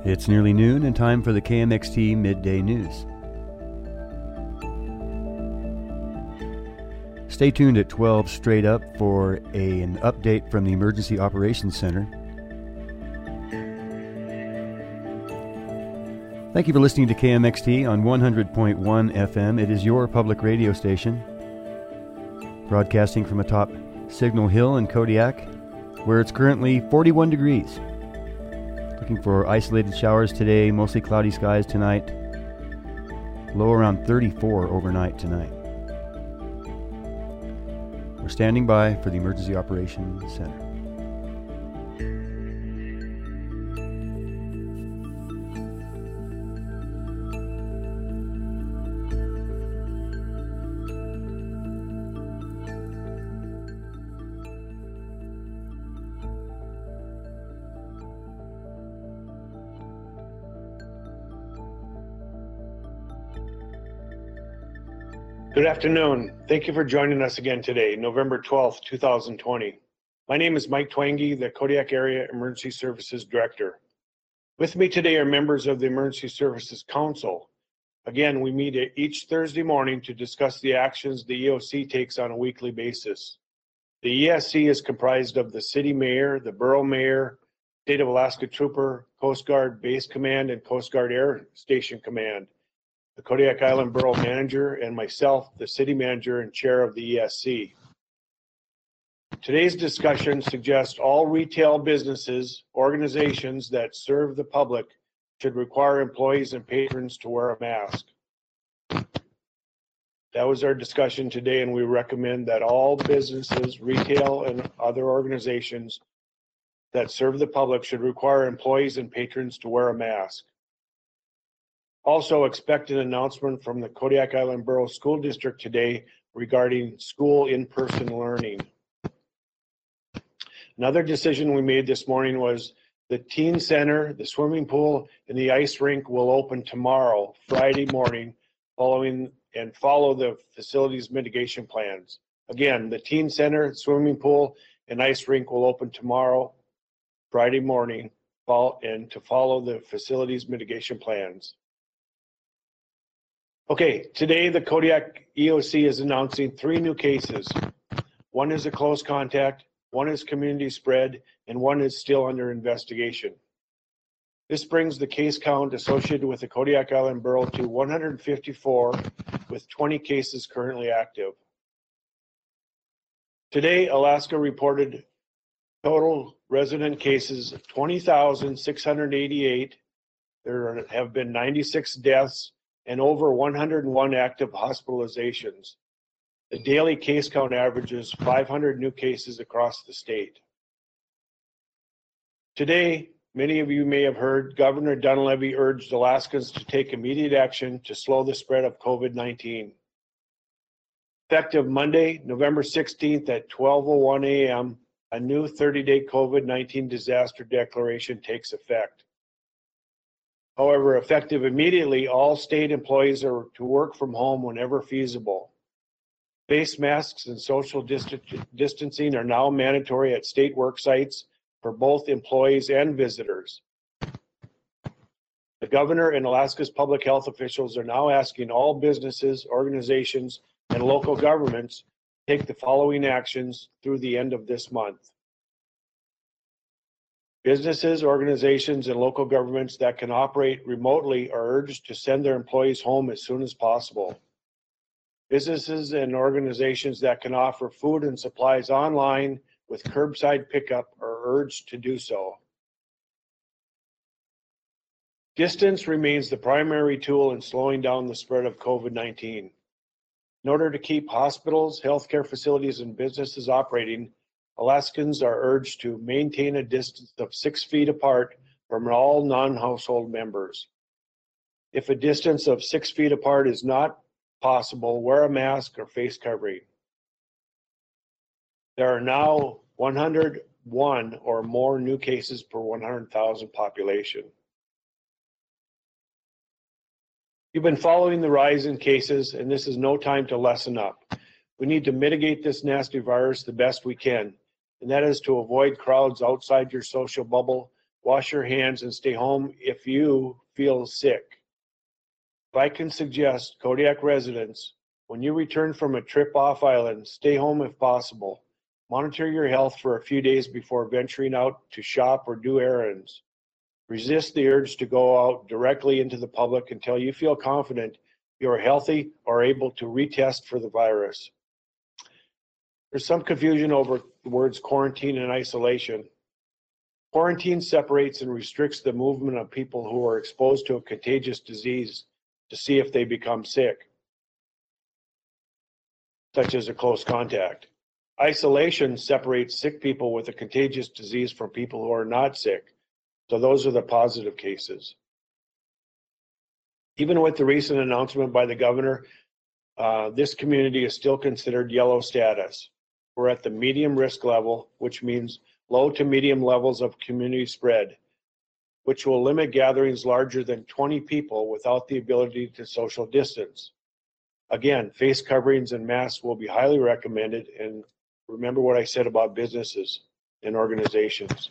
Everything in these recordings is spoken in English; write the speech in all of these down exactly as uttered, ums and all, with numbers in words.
It's nearly noon and time for the K M X T Midday News. Stay tuned at twelve straight up for a, an update from the Emergency Operations Center. Thank you for listening to K M X T on one hundred point one F M. It is your public radio station, broadcasting from atop Signal Hill in Kodiak, where it's currently forty-one degrees. Looking for isolated showers today, mostly cloudy skies tonight. Low around thirty-four overnight tonight. We're standing by for the Emergency Operations Center. Good afternoon. Thank you for joining us again today, November twelfth, two thousand twenty. My name is Mike Twangy, the Kodiak Area Emergency Services Director. With me today are members of the Emergency Services Council. Again, we meet each Thursday morning to discuss the actions the E O C takes on a weekly basis. The E S C is comprised of the City Mayor, the Borough Mayor, State of Alaska Trooper, Coast Guard Base Command, and Coast Guard Air Station Command, the Kodiak Island Borough Manager, and myself, the City Manager and Chair of the E S C. Today's discussion suggests all retail businesses, organizations that serve the public should require employees and patrons to wear a mask. That was our discussion today, and we recommend that all businesses, retail, and other organizations that serve the public should require employees and patrons to wear a mask. Also, expect an announcement from the Kodiak Island Borough School District today regarding school in-person learning. Another decision we made this morning was the teen center, the swimming pool, and the ice rink will open tomorrow, Friday morning, following and follow the facilities mitigation plans. Again, the teen center, swimming pool, and ice rink will open tomorrow, Friday morning, and to follow the facilities mitigation plans. Okay, today the Kodiak E O C is announcing three new cases. One is a close contact, one is community spread, and one is still under investigation. This brings the case count associated with the Kodiak Island Borough to one hundred fifty-four, with twenty cases currently active. Today, Alaska reported total resident cases of twenty thousand six hundred eighty-eight. There have been ninety-six deaths and over one hundred one active hospitalizations. The daily case count averages five hundred new cases across the state. Today, many of you may have heard Governor Dunleavy urged Alaskans to take immediate action to slow the spread of COVID nineteen. Effective Monday, November sixteenth at twelve oh one a m, a new thirty-day COVID nineteen disaster declaration takes effect. However, effective immediately, all state employees are to work from home whenever feasible. Face masks and social distancing are now mandatory at state work sites for both employees and visitors. The governor and Alaska's public health officials are now asking all businesses, organizations, and local governments to take the following actions through the end of this month. Businesses, organizations, and local governments that can operate remotely are urged to send their employees home as soon as possible. Businesses and organizations that can offer food and supplies online with curbside pickup are urged to do so. Distance remains the primary tool in slowing down the spread of COVID nineteen. In order to keep hospitals, healthcare facilities, and businesses operating, Alaskans are urged to maintain a distance of six feet apart from all non-household members. If a distance of six feet apart is not possible, wear a mask or face covering. There are now one hundred one or more new cases per one hundred thousand population. You've been following the rise in cases, and this is no time to lessen up. We need to mitigate this nasty virus the best we can, and that is to avoid crowds outside your social bubble, wash your hands, and stay home if you feel sick. If I can suggest, Kodiak residents, when you return from a trip off island, stay home if possible. Monitor your health for a few days before venturing out to shop or do errands. Resist the urge to go out directly into the public until you feel confident you are healthy or able to retest for the virus. There's some confusion over the words quarantine and isolation. Quarantine separates and restricts the movement of people who are exposed to a contagious disease to see if they become sick, such as a close contact. Isolation separates sick people with a contagious disease from people who are not sick. So those are the positive cases. Even with the recent announcement by the governor, uh, this community is still considered yellow status. We're at the medium risk level, which means low to medium levels of community spread, which will limit gatherings larger than twenty people without the ability to social distance. Again, face coverings and masks will be highly recommended, and remember what I said about businesses and organizations.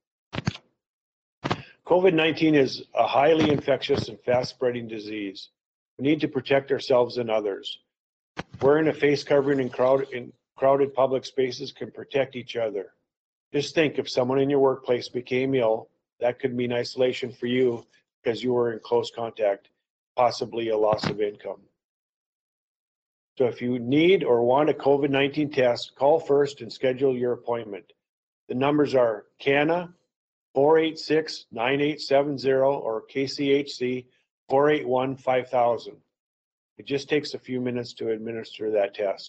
COVID nineteen is a highly infectious and fast-spreading disease. We need to protect ourselves and others. Wearing a face covering in, crowd, in crowded public spaces can protect each other. Just think, if someone in your workplace became ill, that could mean isolation for you because you were in close contact, possibly a loss of income. So if you need or want a COVID nineteen test, call first and schedule your appointment. The numbers are C A N A four eight six, nine eight seven zero or K C H C four eight one, five thousand. It just takes a few minutes to administer that test.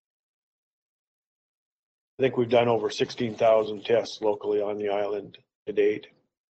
I think we've done over sixteen thousand tests locally on the island to date.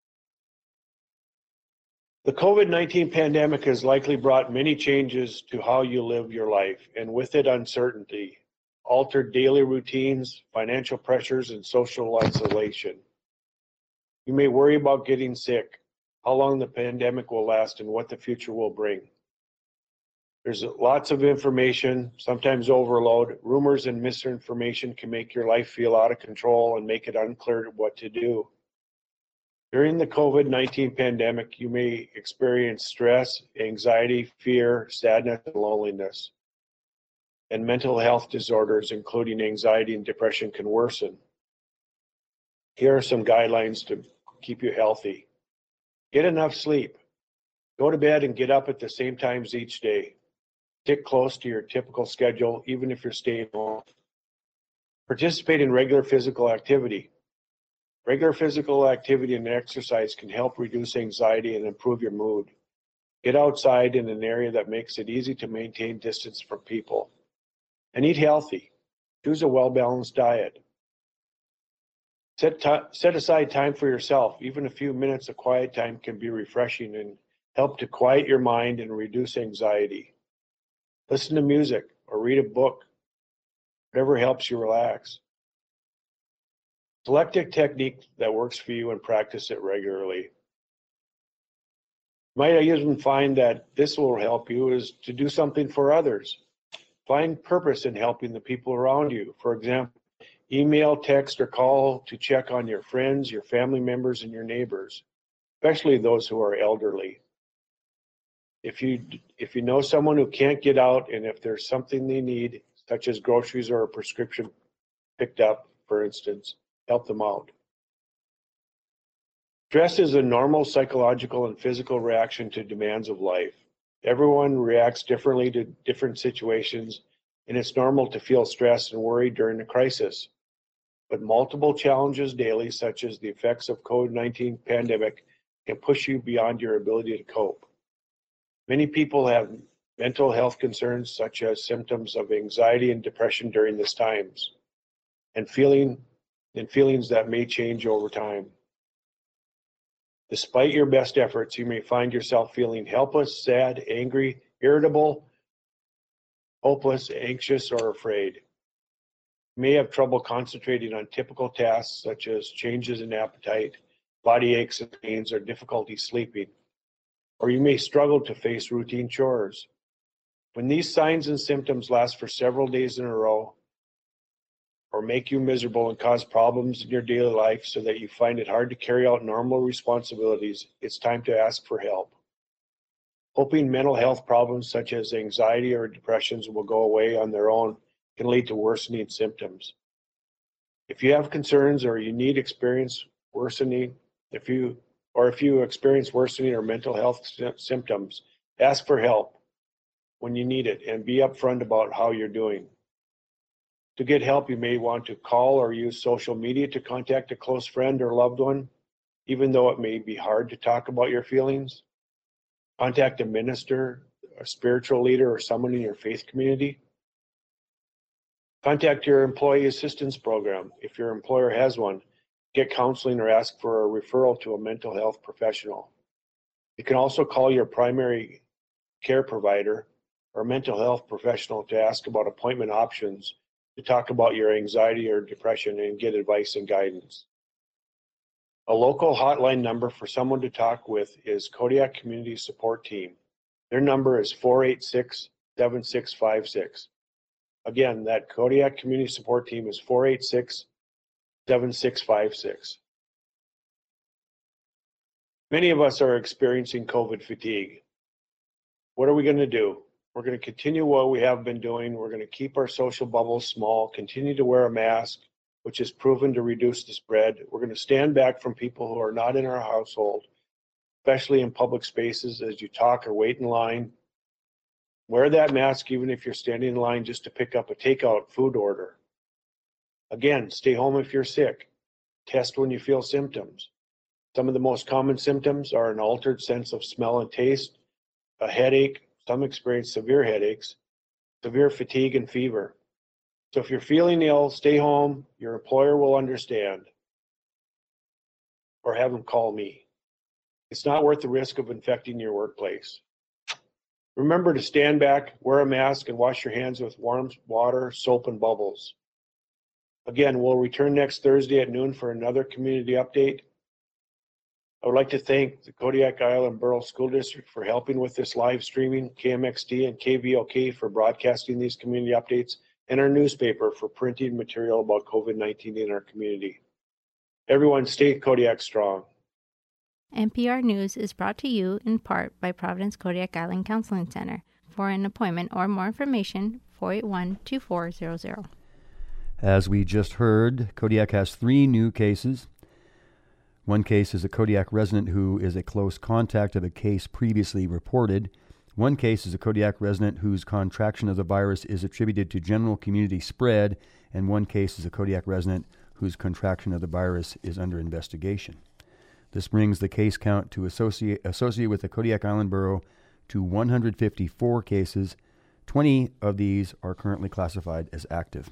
The COVID nineteen pandemic has likely brought many changes to how you live your life, and with it, uncertainty, altered daily routines, financial pressures, and social isolation. You may worry about getting sick, how long the pandemic will last, and what the future will bring. There's lots of information, sometimes overload. Rumors and misinformation can make your life feel out of control and make it unclear what to do. During the COVID nineteen pandemic, you may experience stress, anxiety, fear, sadness, and loneliness. And mental health disorders, including anxiety and depression, can worsen. Here are some guidelines to keep you healthy. Get enough sleep. Go to bed and get up at the same times each day. Stick close to your typical schedule, even if you're staying home. Participate in regular physical activity. Regular physical activity and exercise can help reduce anxiety and improve your mood. Get outside in an area that makes it easy to maintain distance from people. And eat healthy. Choose a well-balanced diet. Set, set aside time for yourself. Even a few minutes of quiet time can be refreshing and help to quiet your mind and reduce anxiety. Listen to music or read a book, whatever helps you relax. Select a technique that works for you and practice it regularly. You might even find that this will help you is to do something for others. Find purpose in helping the people around you. For example, email, text, or call to check on your friends, your family members, and your neighbors, especially those who are elderly. If you, if you know someone who can't get out, and if there's something they need, such as groceries or a prescription picked up, for instance, help them out. Stress is a normal psychological and physical reaction to demands of life. Everyone reacts differently to different situations, and it's normal to feel stressed and worried during a crisis. But multiple challenges daily, such as the effects of COVID nineteen pandemic, can push you beyond your ability to cope. Many people have mental health concerns, such as symptoms of anxiety and depression during these times, and feeling and feelings that may change over time. Despite your best efforts, you may find yourself feeling helpless, sad, angry, irritable, hopeless, anxious, or afraid. You may have trouble concentrating on typical tasks such as changes in appetite, body aches and pains, or difficulty sleeping. Or you may struggle to face routine chores. When these signs and symptoms last for several days in a row, or make you miserable and cause problems in your daily life so that you find it hard to carry out normal responsibilities, it's time to ask for help. Hoping mental health problems such as anxiety or depressions will go away on their own can lead to worsening symptoms. If you have concerns or you need experience worsening, if you or if you experience worsening or mental health symptoms, ask for help when you need it and be upfront about how you're doing. To get help, you may want to call or use social media to contact a close friend or loved one, even though it may be hard to talk about your feelings. Contact a minister, a spiritual leader, or someone in your faith community. Contact your employee assistance program. If your employer has one, get counseling or ask for a referral to a mental health professional. You can also call your primary care provider or mental health professional to ask about appointment options, to talk about your anxiety or depression and get advice and guidance. A local hotline number for someone to talk with is Kodiak Community Support Team. Their number is four eight six, seven six five six. Again, that Kodiak Community Support Team is four eight six, seven six five six. Many of us are experiencing COVID fatigue. What are we going to do? We're going to continue what we have been doing. We're going to keep our social bubbles small, continue to wear a mask, which is proven to reduce the spread. We're going to stand back from people who are not in our household, especially in public spaces as you talk or wait in line. Wear that mask even if you're standing in line just to pick up a takeout food order. Again, stay home if you're sick. Test when you feel symptoms. Some of the most common symptoms are an altered sense of smell and taste, a headache, some experience severe headaches, severe fatigue and fever. So if you're feeling ill, stay home. Your employer will understand. Or have them call me. It's not worth the risk of infecting your workplace. Remember to stand back, wear a mask, and wash your hands with warm water, soap, and bubbles. Again, we'll return next Thursday at noon for another community update. I would like to thank the Kodiak Island Borough School District for helping with this live streaming, K M X T and K V O K for broadcasting these community updates, and our newspaper for printing material about COVID nineteen in our community. Everyone stay Kodiak strong. N P R News is brought to you in part by Providence Kodiak Island Counseling Center. For an appointment or more information, four eight one, two four zero zero. As we just heard, Kodiak has three new cases. One case is a Kodiak resident who is a close contact of a case previously reported. One case is a Kodiak resident whose contraction of the virus is attributed to general community spread, and one case is a Kodiak resident whose contraction of the virus is under investigation. This brings the case count to associate, associated with the Kodiak Island Borough to one hundred fifty-four cases. twenty of these are currently classified as active.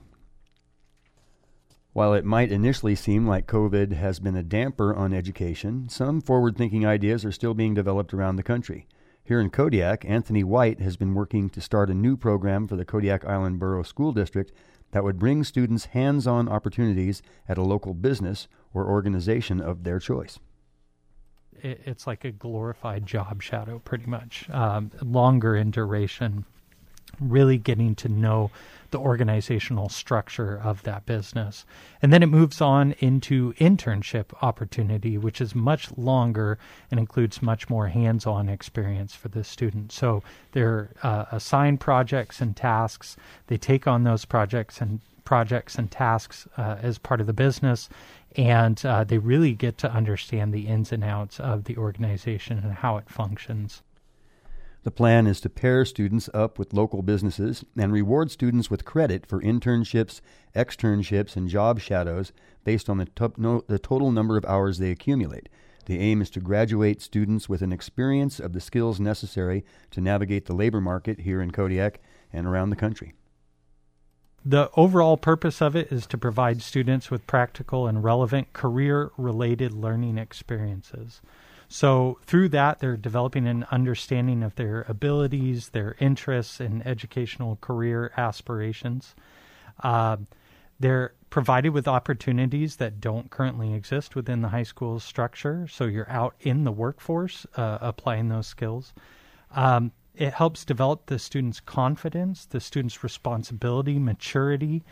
While it might initially seem like COVID has been a damper on education, some forward-thinking ideas are still being developed around the country. Here in Kodiak, Anthony White has been working to start a new program for the Kodiak Island Borough School District that would bring students hands-on opportunities at a local business or organization of their choice. It's like a glorified job shadow, pretty much, um, longer in duration, really getting to know the organizational structure of that business. And then it moves on into internship opportunity, which is much longer and includes much more hands-on experience for the student. So they're uh, assigned projects and tasks. They take on those projects and projects and tasks uh, as part of the business, and uh, they really get to understand the ins and outs of the organization and how it functions. The plan is to pair students up with local businesses and reward students with credit for internships, externships, and job shadows based on the, to- no, the total number of hours they accumulate. The aim is to graduate students with an experience of the skills necessary to navigate the labor market here in Kodiak and around the country. The overall purpose of it is to provide students with practical and relevant career-related learning experiences. So through that, they're developing an understanding of their abilities, their interests, and educational career aspirations. Uh, they're provided with opportunities that don't currently exist within the high school structure. So you're out in the workforce uh, applying those skills. Um, it helps develop the student's confidence, the student's responsibility, maturity,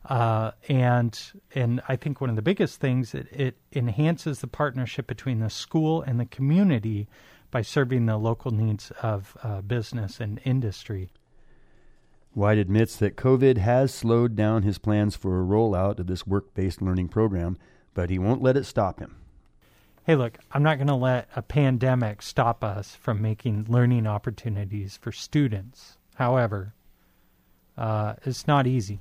Uh, and and I think one of the biggest things, it, it enhances the partnership between the school and the community by serving the local needs of uh, business and industry. White admits that COVID has slowed down his plans for a rollout of this work-based learning program, but he won't let it stop him. Hey, look, I'm not going to let a pandemic stop us from making learning opportunities for students. However, uh, it's not easy.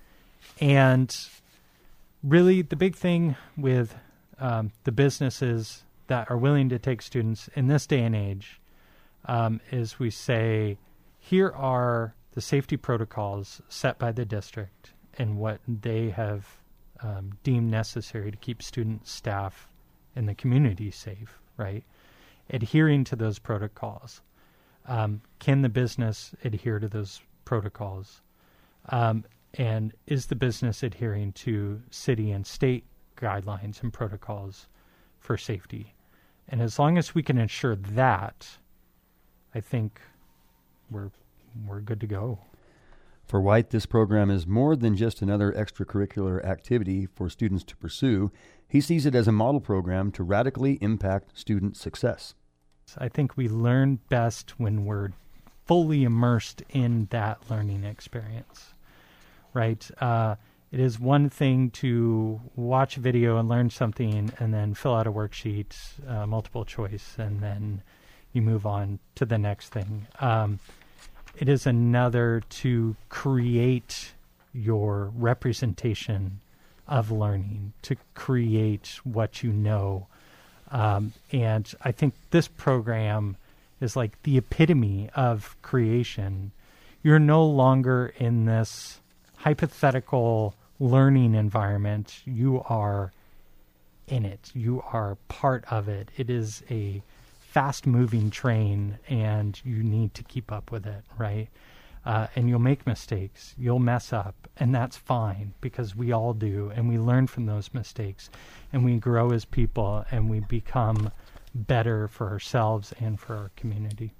And really, the big thing with um, the businesses that are willing to take students in this day and age um, is we say, here are the safety protocols set by the district and what they have um, deemed necessary to keep students, staff, and the community safe, right? Adhering to those protocols. Um, can the business adhere to those protocols? Um, and is the business adhering to city and state guidelines and protocols for safety? And as long as we can ensure that, I think we're we're good to go. For White, this program is more than just another extracurricular activity for students to pursue. He sees it as a model program to radically impact student success. I think we learn best when we're fully immersed in that learning experience, right? Uh, it is one thing to watch a video and learn something and then fill out a worksheet, uh, multiple choice, and then you move on to the next thing. Um, it is another to create your representation of learning, to create what you know. Um, and I think this program is like the epitome of creation. You're no longer in this hypothetical learning environment. You are in it. You are part of it. It is a fast-moving train, and you need to keep up with it, right? Uh, and you'll make mistakes. You'll mess up, and that's fine because we all do, and we learn from those mistakes, and we grow as people, and we become better for ourselves and for our community.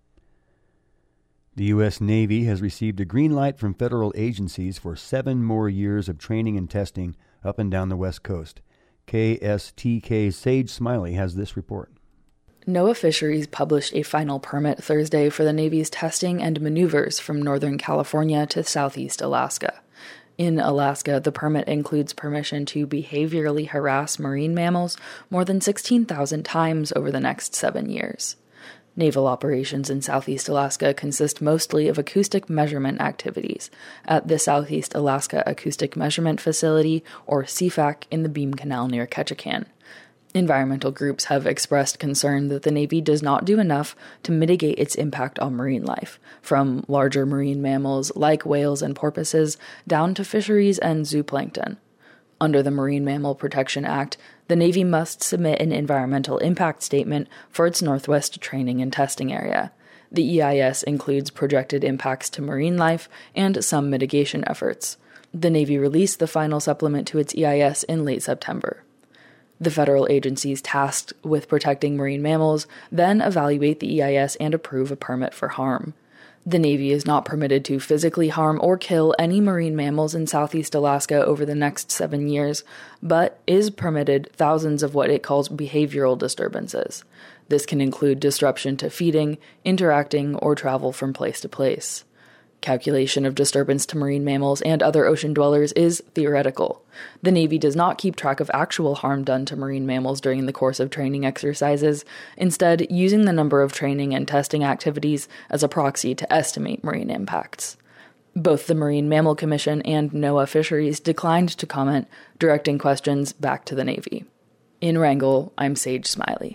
The U S Navy has received a green light from federal agencies for seven more years of training and testing up and down the West Coast. K S T K's Sage Smiley has this report. NOAA Fisheries published a final permit Thursday for the Navy's testing and maneuvers from northern California to southeast Alaska. In Alaska, the permit includes permission to behaviorally harass marine mammals more than sixteen thousand times over the next seven years. Naval operations in southeast Alaska consist mostly of acoustic measurement activities at the Southeast Alaska Acoustic Measurement Facility, or C F A C, in the Beam Canal near Ketchikan. Environmental groups have expressed concern that the Navy does not do enough to mitigate its impact on marine life, from larger marine mammals like whales and porpoises down to fisheries and zooplankton. Under the Marine Mammal Protection Act, the Navy must submit an environmental impact statement for its Northwest training and testing area. The E I S includes projected impacts to marine life and some mitigation efforts. The Navy released the final supplement to its E I S in late September. The federal agencies tasked with protecting marine mammals then evaluate the E I S and approve a permit for harm. The Navy is not permitted to physically harm or kill any marine mammals in southeast Alaska over the next seven years, but is permitted thousands of what it calls behavioral disturbances. This can include disruption to feeding, interacting, or travel from place to place. Calculation of disturbance to marine mammals and other ocean dwellers is theoretical. The Navy does not keep track of actual harm done to marine mammals during the course of training exercises, instead using the number of training and testing activities as a proxy to estimate marine impacts. Both the Marine Mammal Commission and NOAA Fisheries declined to comment, directing questions back to the Navy. In Wrangell, I'm Sage Smiley.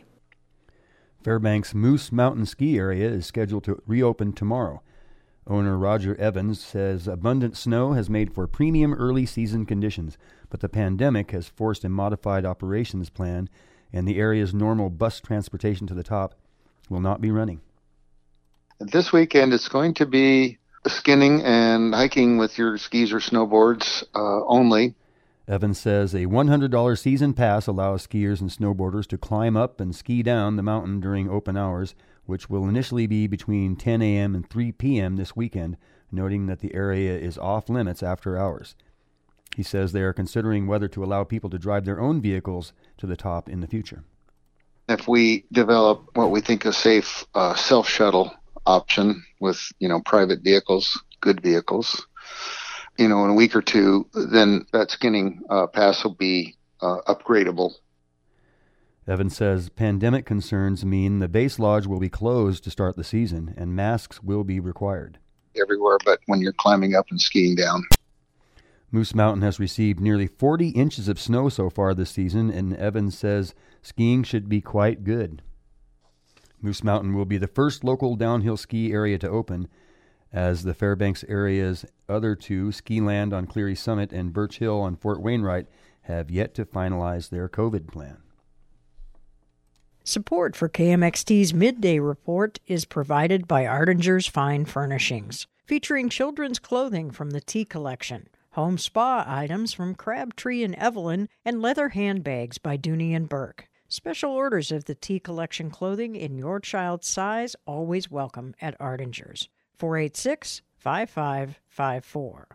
Fairbanks Moose Mountain Ski Area is scheduled to reopen tomorrow. Owner Roger Evans says abundant snow has made for premium early season conditions, but the pandemic has forced a modified operations plan, and the area's normal bus transportation to the top will not be running. This weekend it's going to be skinning and hiking with your skis or snowboards uh, only. Evans says a one hundred dollars season pass allows skiers and snowboarders to climb up and ski down the mountain during open hours, which will initially be between ten a.m. and three p.m. this weekend, noting that the area is off limits after hours. He says they are considering whether to allow people to drive their own vehicles to the top in the future. If we develop what we think a safe uh, self-shuttle option with, you know, private vehicles, good vehicles, you know, in a week or two, then that skinning uh, pass will be uh, upgradable. Evans says pandemic concerns mean the base lodge will be closed to start the season and masks will be required. Everywhere but when you're climbing up and skiing down. Moose Mountain has received nearly forty inches of snow so far this season, and Evans says skiing should be quite good. Moose Mountain will be the first local downhill ski area to open, as the Fairbanks area's other two, Ski Land on Cleary Summit and Birch Hill on Fort Wainwright, have yet to finalize their COVID plan. Support for K M X T's Midday Report is provided by Ardinger's Fine Furnishings, featuring children's clothing from the Tea Collection, home spa items from Crabtree and Evelyn, and leather handbags by Dooney and Burke. Special orders of the Tea Collection clothing in your child's size always welcome at Ardinger's. four eight six, five five five four.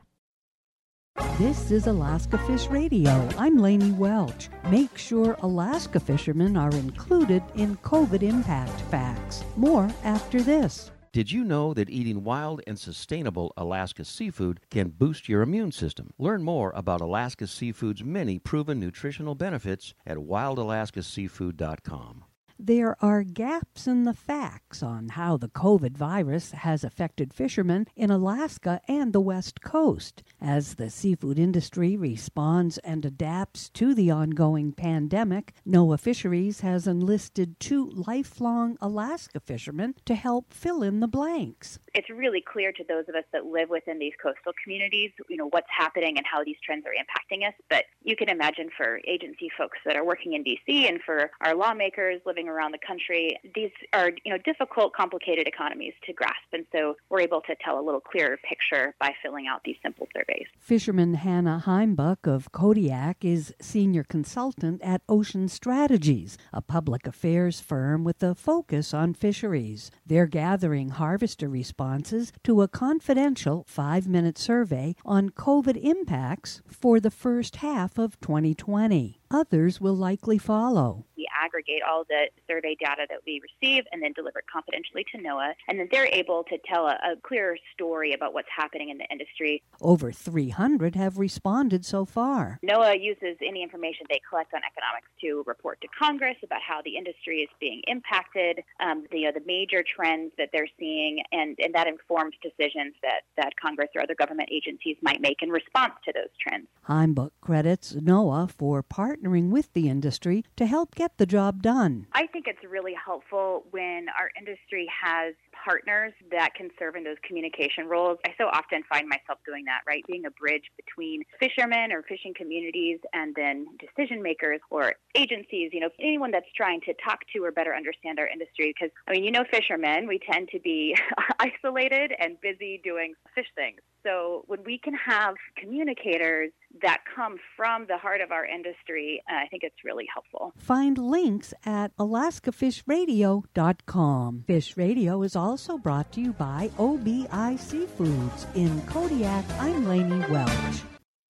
This is Alaska Fish Radio. I'm Lainey Welch. Make sure Alaska fishermen are included in COVID impact facts. More after this. Did you know that eating wild and sustainable Alaska seafood can boost your immune system? Learn more about Alaska Seafood's many proven nutritional benefits at wild alaska seafood dot com. There are gaps in the facts on how the COVID virus has affected fishermen in Alaska and the West Coast. As the seafood industry responds and adapts to the ongoing pandemic, NOAA Fisheries has enlisted two lifelong Alaska fishermen to help fill in the blanks. It's really clear to those of us that live within these coastal communities, you know, what's happening and how these trends are impacting us. But you can imagine for agency folks that are working in D C and for our lawmakers living around the country, these are, you know, difficult, complicated economies to grasp. And so we're able to tell a little clearer picture by filling out these simple surveys. Fisherman Hannah Heimbuck of Kodiak is senior consultant at Ocean Strategies, a public affairs firm with a focus on fisheries. They're gathering harvester responses to a confidential five-minute survey on COVID impacts for the first half of twenty twenty. Others will likely follow. We aggregate all the survey data that we receive and then deliver it confidentially to NOAA, and then they're able to tell a, a clearer story about what's happening in the industry. Over three hundred have responded so far. NOAA uses any information they collect on economics to report to Congress about how the industry is being impacted, um, the, you know, the major trends that they're seeing, and, and that informs decisions that, that Congress or other government agencies might make in response to those trends. Heimbuck credits NOAA for partnering with the industry to help get the job done. I think it's really helpful when our industry has partners that can serve in those communication roles. I so often find myself doing that, right? Being a bridge between fishermen or fishing communities and then decision makers or agencies, you know, anyone that's trying to talk to or better understand our industry. Because, I mean, you know, fishermen, we tend to be isolated and busy doing fish things. So when we can have communicators that come from the heart of our industry, uh, I think it's really helpful. Find links at alaska fish radio dot com. Fish Radio is also brought to you by O B I Seafoods. In Kodiak, I'm Lainey Welch.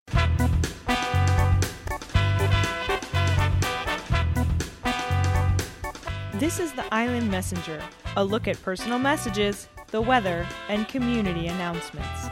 This is the Island Messenger, a look at personal messages, the weather, and community announcements.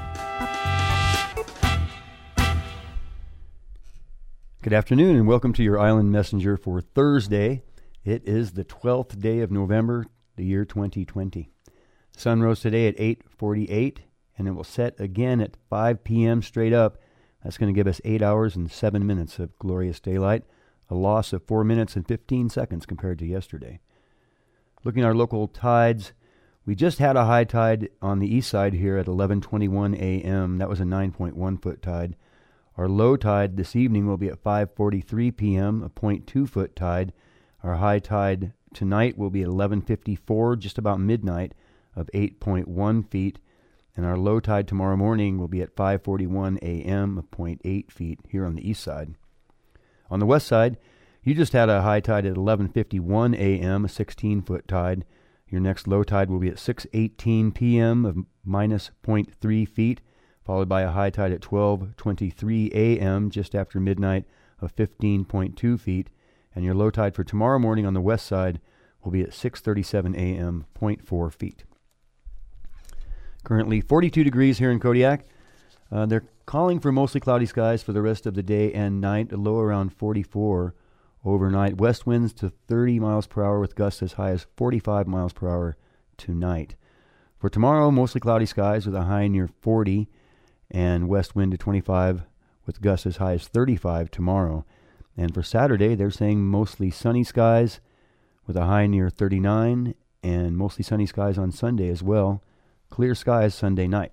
Good afternoon and welcome to your Island Messenger for Thursday. It is the twelfth day of November, the year twenty twenty. The sun rose today at eight forty-eight and it will set again at five p.m. straight up. That's going to give us eight hours and seven minutes of glorious daylight, a loss of four minutes and fifteen seconds compared to yesterday. Looking at our local tides, we just had a high tide on the east side here at eleven twenty-one a.m. That was a nine point one foot tide. Our low tide this evening will be at five forty-three p.m., a zero point two foot tide. Our high tide tonight will be at eleven fifty-four, just about midnight, of eight point one feet. And our low tide tomorrow morning will be at five forty-one a.m., of zero point eight feet here on the east side. On the west side, you just had a high tide at eleven fifty-one a.m., a sixteen foot tide. Your next low tide will be at six eighteen p.m. of minus zero point three feet, followed by a high tide at twelve twenty-three a.m. just after midnight of fifteen point two feet, and your low tide for tomorrow morning on the west side will be at six thirty-seven a.m., zero point four feet. Currently forty-two degrees here in Kodiak. Uh, they're calling for mostly cloudy skies for the rest of the day and night, a low around forty-four overnight. West winds to thirty miles per hour with gusts as high as forty-five miles per hour tonight. For tomorrow, mostly cloudy skies with a high near forty and west wind to twenty-five with gusts as high as thirty-five tomorrow. And for Saturday, they're saying mostly sunny skies with a high near thirty-nine and mostly sunny skies on Sunday as well. Clear skies Sunday night.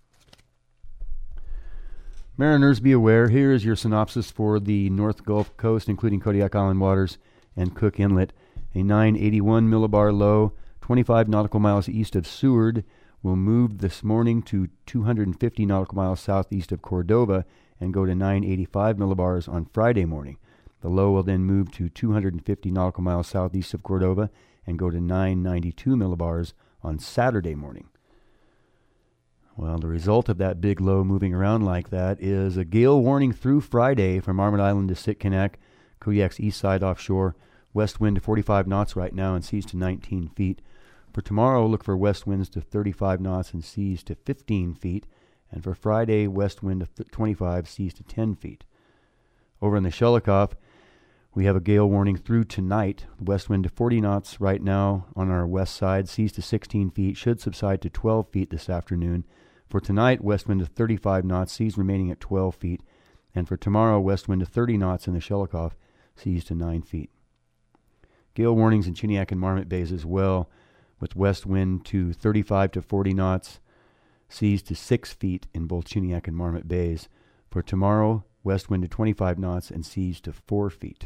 Mariners, be aware. Here is your synopsis for the North Gulf Coast, including Kodiak Island waters and Cook Inlet. A nine eighty-one millibar low, twenty-five nautical miles east of Seward, will move this morning to two hundred fifty nautical miles southeast of Cordova and go to nine eighty-five millibars on Friday morning. The low will then move to two hundred fifty nautical miles southeast of Cordova and go to nine ninety-two millibars on Saturday morning. Well, the result of that big low moving around like that is a gale warning through Friday from Armid Island to Sitkinak, Kodiak's east side offshore. West wind to forty-five knots right now and seas to nineteen feet. For tomorrow, look for west winds to thirty-five knots and seas to fifteen feet. And for Friday, west wind to twenty-five, seas to ten feet. Over in the Shelikof, we have a gale warning through tonight. West wind to forty knots right now on our west side, seas to sixteen feet, should subside to twelve feet this afternoon. For tonight, west wind to thirty-five knots, seas remaining at twelve feet. And for tomorrow, west wind to thirty knots in the Shelikof, seas to nine feet. Gale warnings in Chiniak and Marmot Bays as well, with west wind to thirty-five to forty knots, seas to six feet in both Chiniak and Marmot Bays. For tomorrow, west wind to twenty-five knots and seas to four feet.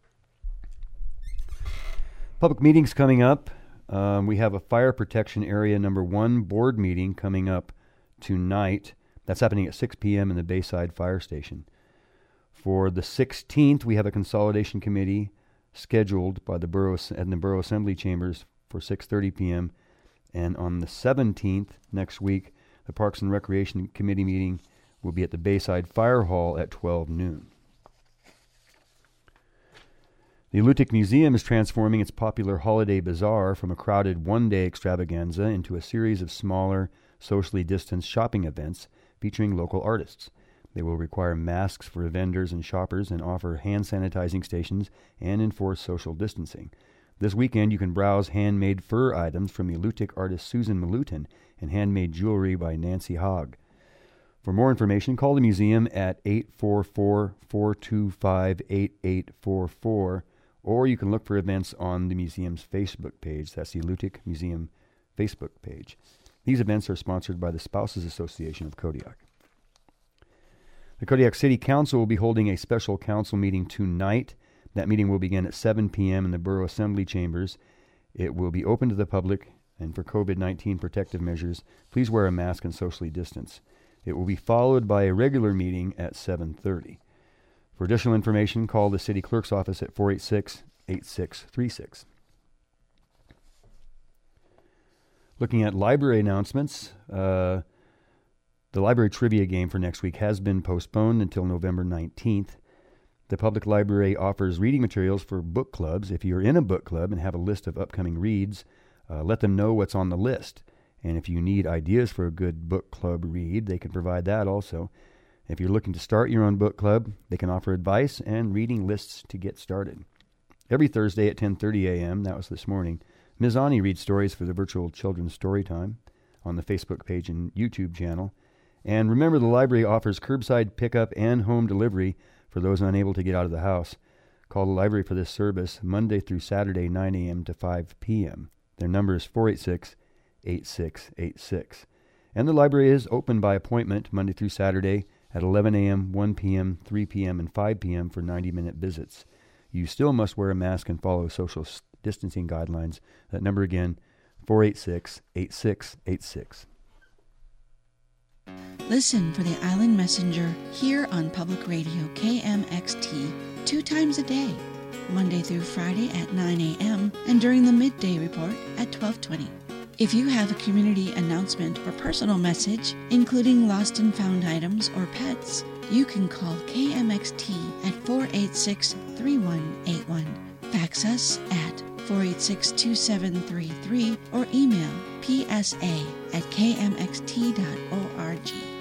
Public meetings coming up. Um, we have a fire protection area number one board meeting coming up tonight. That's happening at six p.m. in the Bayside Fire Station. For the sixteenth, we have a consolidation committee scheduled by the borough and the Borough Assembly Chambers for six thirty p.m. And on the seventeenth, next week, the Parks and Recreation Committee meeting will be at the Bayside Fire Hall at twelve noon. The Lutic Museum is transforming its popular holiday bazaar from a crowded one-day extravaganza into a series of smaller, socially distanced shopping events featuring local artists. They will require masks for vendors and shoppers and offer hand sanitizing stations and enforce social distancing. This weekend, you can browse handmade fur items from Lutic artist Susan Malutin and handmade jewelry by Nancy Hogg. For more information, call the museum at eight four four, four two five, eight eight four four, or you can look for events on the museum's Facebook page. That's the Lutic Museum Facebook page. These events are sponsored by the Spouses Association of Kodiak. The Kodiak City Council will be holding a special council meeting tonight. That meeting will begin at seven p.m. in the Borough Assembly Chambers. It will be open to the public, and for COVID nineteen protective measures, please wear a mask and socially distance. It will be followed by a regular meeting at seven thirty. For additional information, call the City Clerk's office at four eight six, eight six three six. Looking at library announcements, uh, the library trivia game for next week has been postponed until November nineteenth. The public library offers reading materials for book clubs. If you're in a book club and have a list of upcoming reads, uh, let them know what's on the list. And if you need ideas for a good book club read, they can provide that also. If you're looking to start your own book club, they can offer advice and reading lists to get started. Every Thursday at ten thirty a.m., that was this morning, Miz Ani reads stories for the virtual children's story time on the Facebook page and YouTube channel. And remember, the library offers curbside pickup and home delivery for those unable to get out of the house. Call the library for this service Monday through Saturday, nine a.m. to five p.m. Their number is four eight six, eight six eight six. And the library is open by appointment Monday through Saturday at eleven a.m., one p.m., three p.m., and five p.m. for ninety-minute visits. You still must wear a mask and follow social distancing guidelines. That number again, four eight six, eight six eight six. Listen for the Island Messenger here on Public Radio K M X T two times a day, Monday through Friday at nine a.m. and during the midday report at twelve twenty. If you have a community announcement or personal message, including lost and found items or pets, you can call K M X T at four eight six, three one eight one. Fax us at four eight six, two seven three three or email p s a at k m x t dot org.